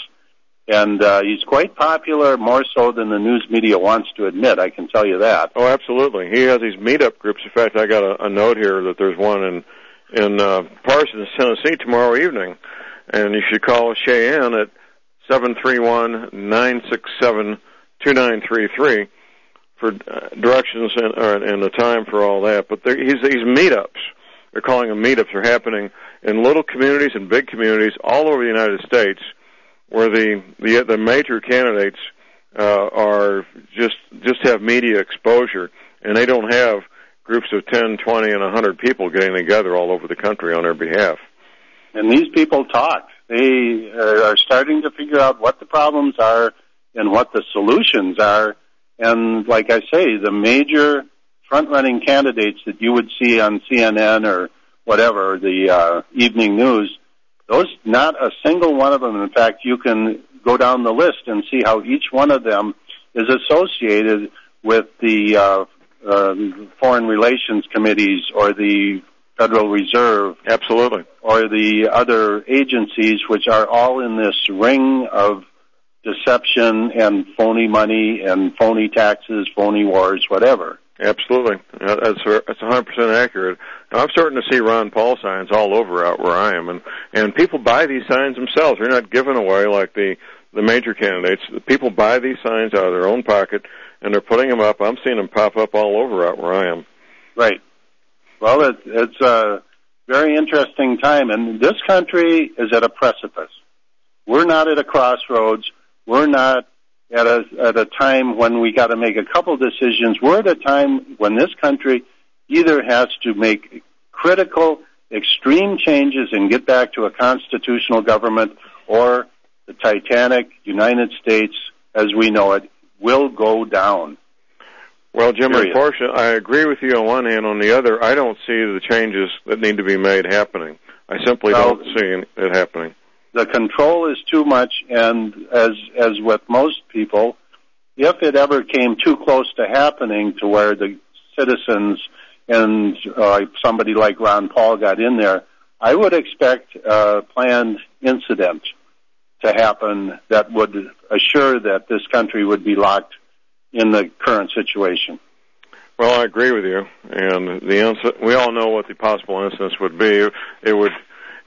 and uh, he's quite popular, more so than the news media wants to admit, I can tell you that. Oh, absolutely. He has these meetup groups. In fact, I got a, a note here that there's one in, in uh, Parsons, Tennessee tomorrow evening, and you should call Cheyenne at seven three one, nine six seven, two nine three three for uh, directions and, uh, and the time for all that. But he's these meetups. They're calling them meetups. They're happening in little communities and big communities all over the United States, where the the, the major candidates uh, are just just have media exposure, and they don't have groups of ten, twenty, and one hundred people getting together all over the country on their behalf. And these people talk. They uh, are starting to figure out what the problems are and what the solutions are. And like I say, the major front-running candidates that you would see on C N N or whatever, the uh, evening news, those, not a single one of them. In fact, you can go down the list and see how each one of them is associated with the uh, uh, foreign relations committees or the Federal Reserve. Absolutely. Or the other agencies, which are all in this ring of deception and phony money and phony taxes, phony wars, whatever. Absolutely. That's that's one hundred percent accurate. Now, I'm starting to see Ron Paul signs all over out where I am, and, and people buy these signs themselves. They're not given away like the, the major candidates. The people buy these signs out of their own pocket, and they're putting them up. I'm seeing them pop up all over out where I am. Right. Well, it, it's a very interesting time, and this country is at a precipice. We're not at a crossroads. We're not at a at a time when we got to make a couple decisions. We're at a time when this country either has to make critical, extreme changes and get back to a constitutional government, or the Titanic United States, as we know it, will go down. Well, Jim, Period. unfortunately, I agree with you on one hand. On the other, I don't see the changes that need to be made happening. I simply well, don't see it happening. The control is too much, and as as with most people, if it ever came too close to happening to where the citizens and uh, somebody like Ron Paul got in there, I would expect a planned incident to happen that would assure that this country would be locked in the current situation. Well, I agree with you, and the inc- we all know what the possible incidents would be. It would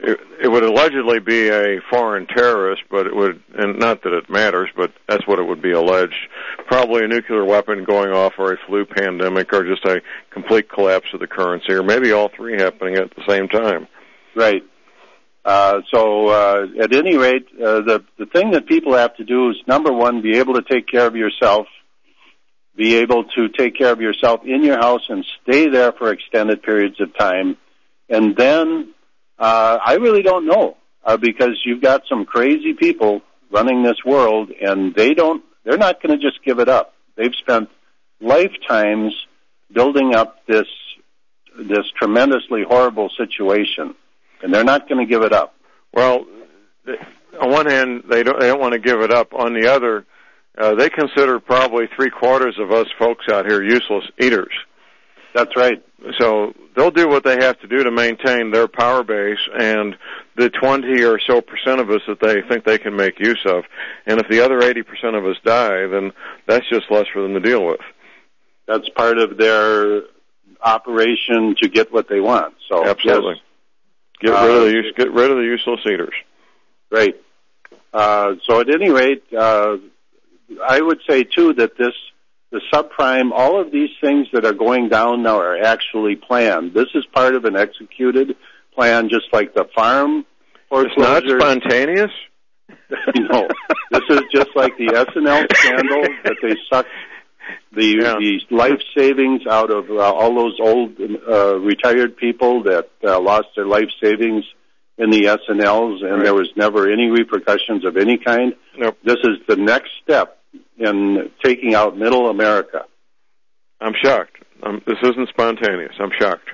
it, it would allegedly be a foreign terrorist, but it would, and not that it matters, but that's what it would be alleged. Probably a nuclear weapon going off, or a flu pandemic, or just a complete collapse of the currency, or maybe all three happening at the same time. Right. Uh, so uh, at any rate, uh, the, the thing that people have to do is, number one, be able to take care of yourself, be able to take care of yourself in your house and stay there for extended periods of time. And then uh, I really don't know, uh, because you've got some crazy people running this world, and they don't, they're not going to just give it up. They've spent lifetimes building up this this tremendously horrible situation, and they're not going to give it up. Well, on one hand, they don't they don't want to give it up. On the other, uh, they consider probably three quarters of us folks out here useless eaters. That's right. So they'll do what they have to do to maintain their power base and the twenty or so percent of us that they think they can make use of. And if the other eighty percent of us die, then that's just less for them to deal with. That's part of their operation to get what they want. So absolutely, yes. get uh, rid of the get rid of the useless eaters. Right. Uh, so at any rate, uh, I would say too that this the subprime, all of these things that are going down now are actually planned. This is part of an executed plan, just like the farm foreclosure. It's not spontaneous. No, this is just like the S and L scandal that they sucked the, yeah. the life savings out of uh, all those old uh, retired people that uh, lost their life savings in the S and Ls, and right. there was never any repercussions of any kind. Nope. This is the next step in taking out middle America. I'm shocked. Um, this isn't spontaneous. I'm shocked.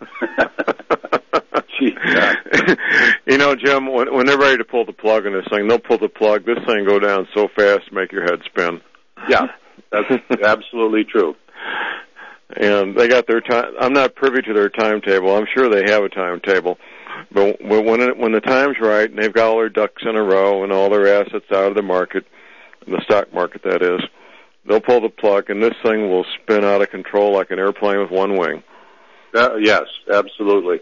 You know, Jim, when, when they're ready to pull the plug on this thing, they'll pull the plug. This thing go down so fast, make your head spin. Yeah, that's absolutely true. And they got their time. I'm not privy to their timetable. I'm sure they have a timetable. But when it, when the time's right and they've got all their ducks in a row and all their assets out of the market, the stock market that is, they'll pull the plug and this thing will spin out of control like an airplane with one wing. Uh, yes, absolutely.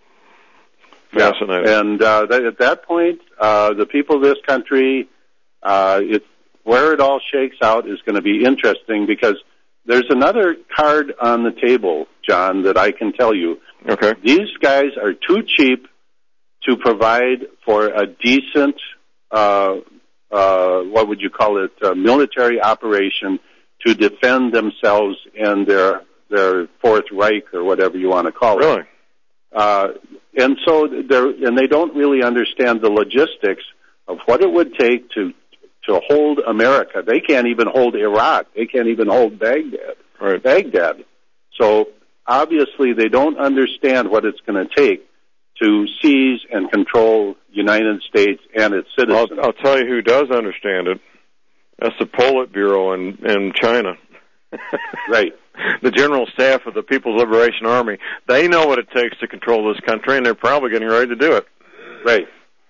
Fascinating. Yeah. And uh, th- at that point, uh, the people of this country, uh, it, where it all shakes out is going to be interesting, because there's another card on the table, John, that I can tell you. Okay. These guys are too cheap to provide for a decent, uh, uh, what would you call it, uh, military operation to defend themselves and their their Fourth Reich, or whatever you want to call it. Really? Uh, and so they're, and they don't really understand the logistics of what it would take to to hold America. They can't even hold Iraq. They can't even hold Baghdad. Right. Baghdad. So obviously they don't understand what it's going to take to seize and control the United States and its citizens. I'll, I'll tell you who does understand it. That's the Politburo in, in China. Right. The General Staff of the People's Liberation Army. They know what it takes to control this country, and they're probably getting ready to do it. Right.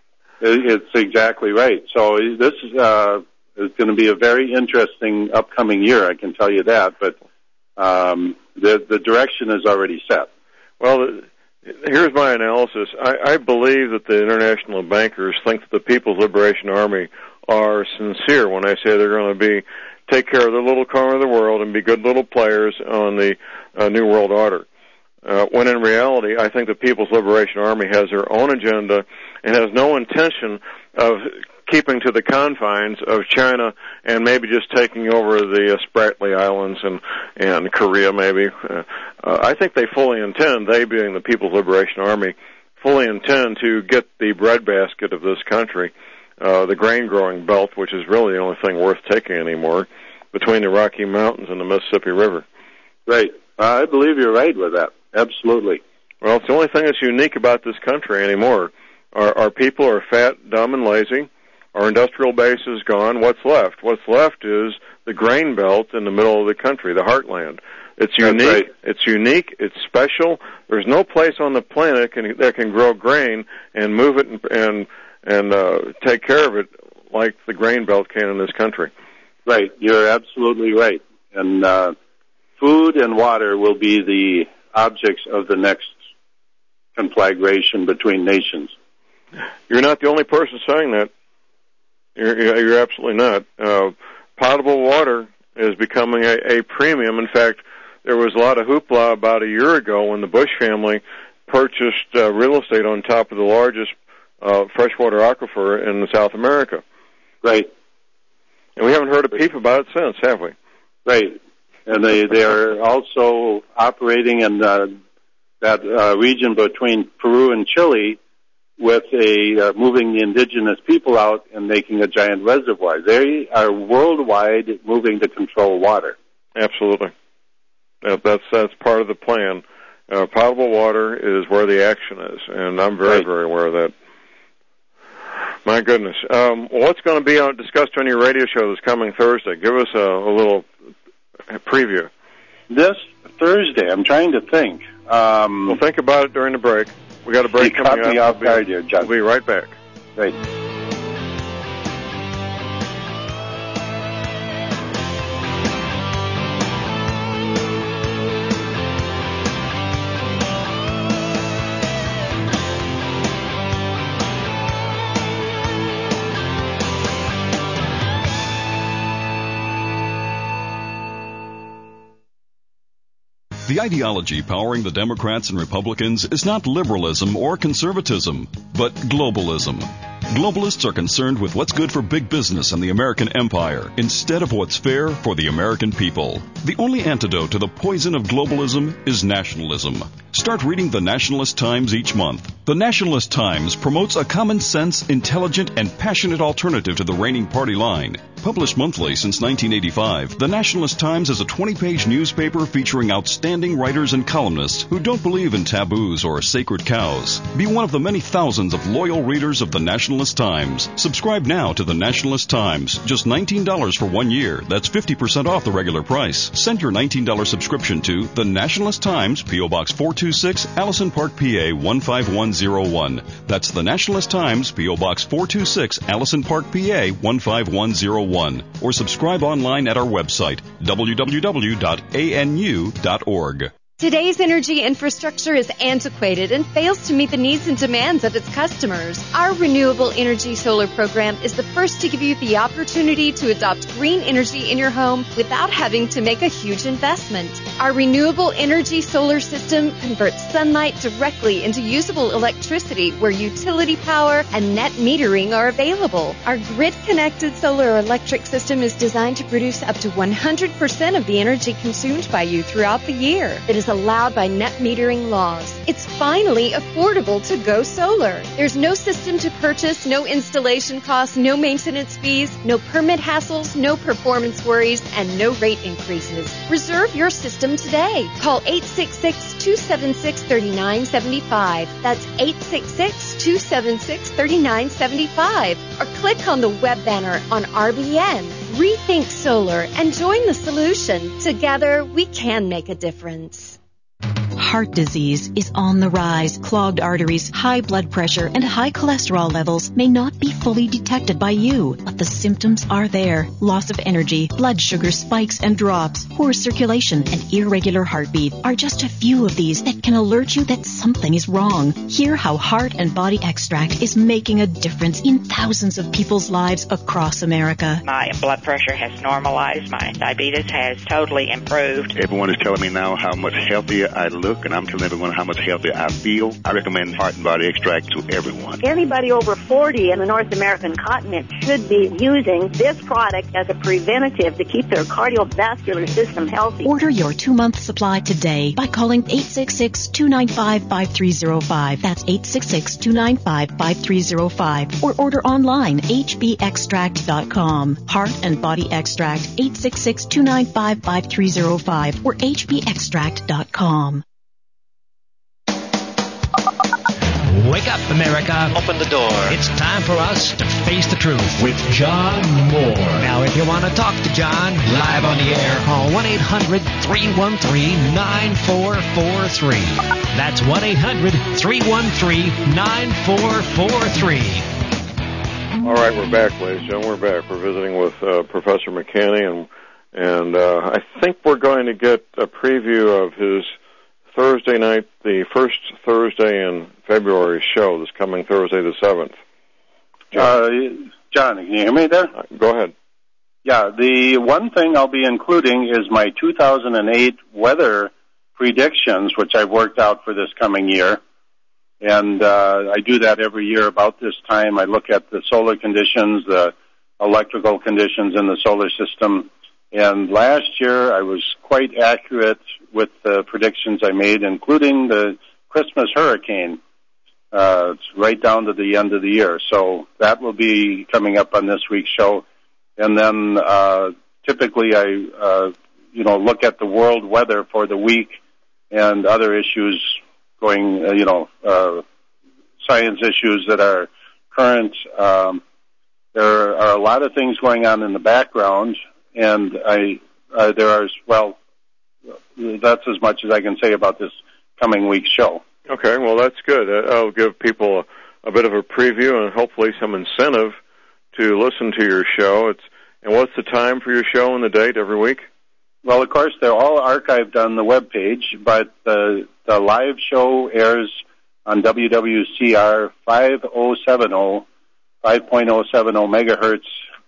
It's exactly right. So this is, uh, is going to be a very interesting upcoming year, I can tell you that. But um, the the direction is already set. Well, here's my analysis. I, I believe that the international bankers think that the People's Liberation Army are sincere when I say they're going to be take care of their little corner of the world and be good little players on the uh, New World Order. Uh, when in reality, I think the People's Liberation Army has their own agenda and has no intention of keeping to the confines of China and maybe just taking over the uh, Spratly Islands and, and Korea maybe. Uh, uh, I think they fully intend, they being the People's Liberation Army, fully intend to get the breadbasket of this country, uh, the grain-growing belt, which is really the only thing worth taking anymore, between the Rocky Mountains and the Mississippi River. Right. Uh, I believe you're right with that. Absolutely. Well, it's the only thing that's unique about this country anymore. Our, our people are fat, dumb, and lazy. Our industrial base is gone. What's left? What's left is the grain belt in the middle of the country, the heartland. It's unique. Right. It's unique. It's special. There's no place on the planet can, that can grow grain and move it and and, and uh, take care of it like the grain belt can in this country. Right. You're absolutely right. And uh, food and water will be the objects of the next conflagration between nations. You're not the only person saying that. You're, you're absolutely not. Uh, potable water is becoming a, a premium. In fact, there was a lot of hoopla about a year ago when the Bush family purchased uh, real estate on top of the largest uh, freshwater aquifer in South America. Right. And we haven't heard a peep about it since, have we? Right. And they, they are also operating in uh, that uh, region between Peru and Chile with a uh, moving the indigenous people out and making a giant reservoir. They are worldwide moving to control water. Absolutely. That, that's that's part of the plan. Uh, potable water is where the action is, and I'm very, right. very aware of that. My goodness. Um, what's going to be on, discussed on your radio show this coming Thursday? Give us a, a little preview. This Thursday, I'm trying to think. Um, well, think about it during the break. We got a break you coming caught me up. off guard here, John. We'll be right back. Right. The ideology powering the Democrats and Republicans is not liberalism or conservatism, but globalism. Globalists are concerned with what's good for big business and the American empire instead of what's fair for the American people. The only antidote to the poison of globalism is nationalism. Start reading the Nationalist Times each month. The Nationalist Times promotes a common sense, intelligent, and passionate alternative to the reigning party line. Published monthly since nineteen eighty-five, the Nationalist Times is a twenty-page newspaper featuring outstanding writers and columnists who don't believe in taboos or sacred cows. Be one of the many thousands of loyal readers of the Nationalist Times. Subscribe now to the Nationalist Times. Just nineteen dollars for one year. That's fifty percent off the regular price. Send your nineteen dollars subscription to the Nationalist Times, P O. Box four two six, Allison Park, P A one five one zero one. That's the Nationalist Times, P O. Box four two six, Allison Park, P A one five one zero one. Or subscribe online at our website, w w w dot a n u dot org. Today's energy infrastructure is antiquated and fails to meet the needs and demands of its customers. Our Renewable Energy Solar Program is the first to give you the opportunity to adopt green energy in your home without having to make a huge investment. Our Renewable Energy Solar System converts sunlight directly into usable electricity where utility power and net metering are available. Our grid-connected solar electric system is designed to produce up to one hundred percent of the energy consumed by you throughout the year. It is allowed by net metering laws. It's finally affordable to go solar. There's no system to purchase, no installation costs, no maintenance fees, no permit hassles, no performance worries, and no rate increases. Reserve your system today. Call eight six six, two seven six, three nine seven five. That's eight six six, two seven six, three nine seven five. Or click on the web banner on R B N. Rethink solar and join the solution. Together, we can make a difference. Heart disease is on the rise. Clogged arteries, high blood pressure, and high cholesterol levels may not be fully detected by you, but the symptoms are there. Loss of energy, blood sugar spikes and drops, poor circulation, and irregular heartbeat are just a few of these that can alert you that something is wrong. Hear how Heart and Body Extract is making a difference in thousands of people's lives across America. My blood pressure has normalized. My diabetes has totally improved. Everyone is telling me now how much healthier I look, and I'm telling everyone how much healthier I feel. I recommend Heart and Body Extract to everyone. Anybody over forty in the North American continent should be using this product as a preventative to keep their cardiovascular system healthy. Order your two-month supply today by calling eight six six, two nine five, five three zero five. That's eight six six, two nine five, five three zero five. Or order online, h b extract dot com. Heart and Body Extract, eight six six, two nine five, five three zero five or h b extract dot com. Wake up, America. Open the door. It's time for us to face the truth with John Moore. Now, if you want to talk to John live on the air, call one eight hundred, three one three, nine four four three. That's one eight hundred, three one three, nine four four three. All right, we're back, ladies and gentlemen. We're back. We're visiting with uh, Professor McKinney, and, and uh, I think we're going to get a preview of his Thursday night, the first Thursday in February show, this coming Thursday the seventh? John, uh, John can you hear me there? Uh, go ahead. Yeah, the one thing I'll be including is my two thousand eight weather predictions, which I've worked out for this coming year. And uh, I do that every year about this time. I look at the solar conditions, the electrical conditions in the solar system. And last year I was quite accurate with the predictions I made, including the Christmas hurricane. Uh, it's right down to the end of the year. So that will be coming up on this week's show. And then uh, typically I, uh, you know, look at the world weather for the week and other issues going, uh, you know, uh, science issues that are current. Um, there are a lot of things going on in the background, and I uh, there are, well, that's as much as I can say about this coming week's show. Okay, well, that's good. That'll give people a, a bit of a preview and hopefully some incentive to listen to your show. It's and what's the time for your show and the date every week? Well, of course, they're all archived on the webpage, but the the live show airs on W W C R five oh seven oh, five point oh seven oh megahertz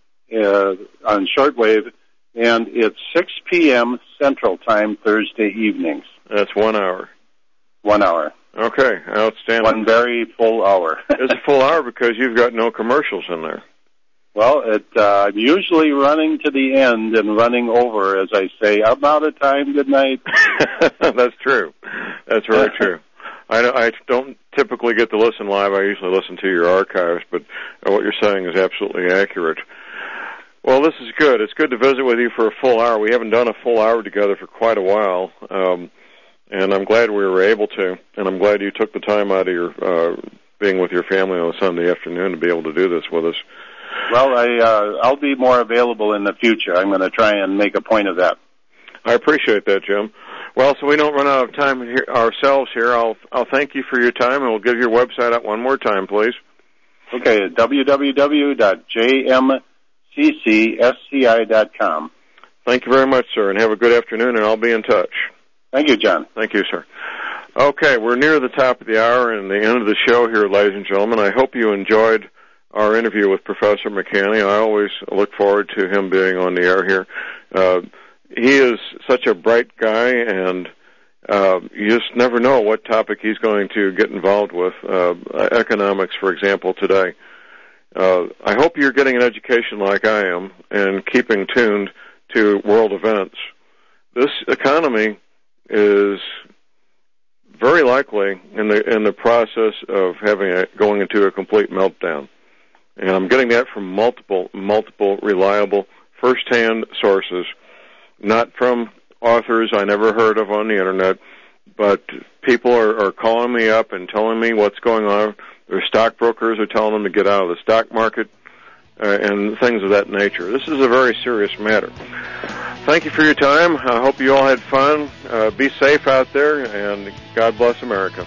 uh, on shortwave, and it's six p.m. Central Time Thursday evenings. That's one hour. One hour. Okay, outstanding. One very full hour. It's a full hour because you've got no commercials in there. Well, it, uh, I'm usually running to the end and running over, as I say. I'm out of time. Good night. That's true. That's very true. I, I don't typically get to listen live. I usually listen to your archives, but what you're saying is absolutely accurate. Well, this is good. It's good to visit with you for a full hour. We haven't done a full hour together for quite a while, um, and I'm glad we were able to, and I'm glad you took the time out of your uh, being with your family on a Sunday afternoon to be able to do this with us. Well, I, uh, I'll be more available in the future. I'm going to try and make a point of that. I appreciate that, Jim. Well, so we don't run out of time here, ourselves here, I'll I'll thank you for your time, and we'll give your website out one more time, please. Okay, w w w dot j m c c s c i dot com. Thank you very much, sir, and have a good afternoon, and I'll be in touch. Thank you, John. Thank you, sir. Okay, we're near the top of the hour and the end of the show here, ladies and gentlemen. I hope you enjoyed our interview with Professor McCanny. I always look forward to him being on the air here. Uh, he is such a bright guy, and uh, you just never know what topic he's going to get involved with. Uh, economics, for example, today. Uh, I hope you're getting an education like I am and keeping tuned to world events. This economy is very likely in the in the process of having a, going into a complete meltdown. And I'm getting that from multiple, multiple reliable first-hand sources, not from authors I never heard of on the Internet, but people are, are calling me up and telling me what's going on. Their stockbrokers are telling them to get out of the stock market uh, and things of that nature. This is a very serious matter. Thank you for your time. I hope you all had fun. Uh, be safe out there, and God bless America.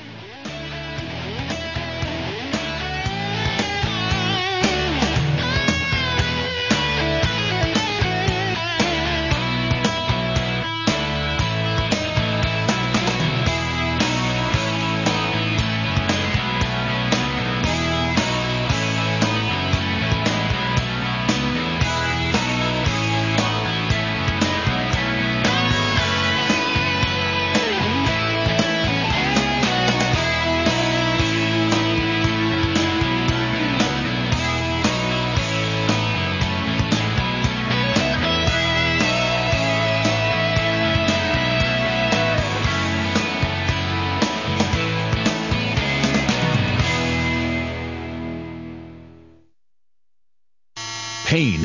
Pain